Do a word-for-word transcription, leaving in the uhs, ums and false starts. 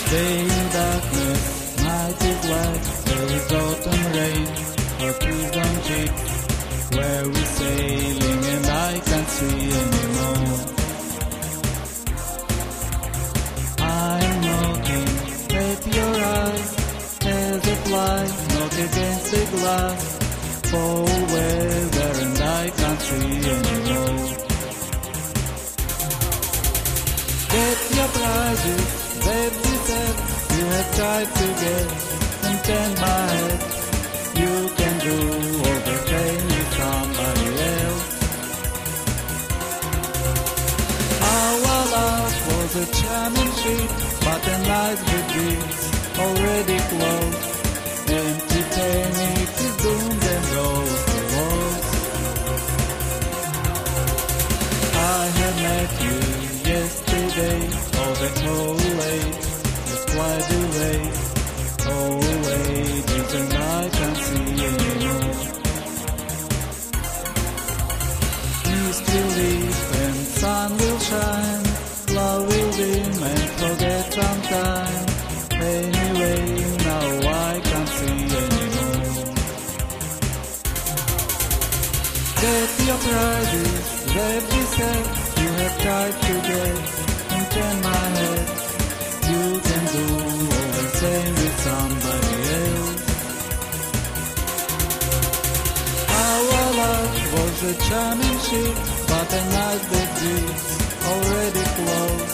Day in darkness, night is light. There is autumn rain, her tears on cheeks. Where we sailing and I can't see anymore. I'm knocking at your eyes as a fly knock against the glass. Fall weather and I can't see anymore. Get your prizes, baby said. You have tried to get and turn my head. You can do all the same with somebody else. Our love was a charming ship, but the night with beats already closed. Empty Titanic is doomed and goes to walls. I have met you yesterday, oh that's so late, it's quite too late. Oh ladies and I can't see anymore. East will leave and sun will shine. Love will dim and forget sometime. Anyway, now I can't see anymore. Get your prizes, baby said. You have tried to get and turn my head. You can do all the same with somebody else. Our love was a charming ship, but the night that is already closed.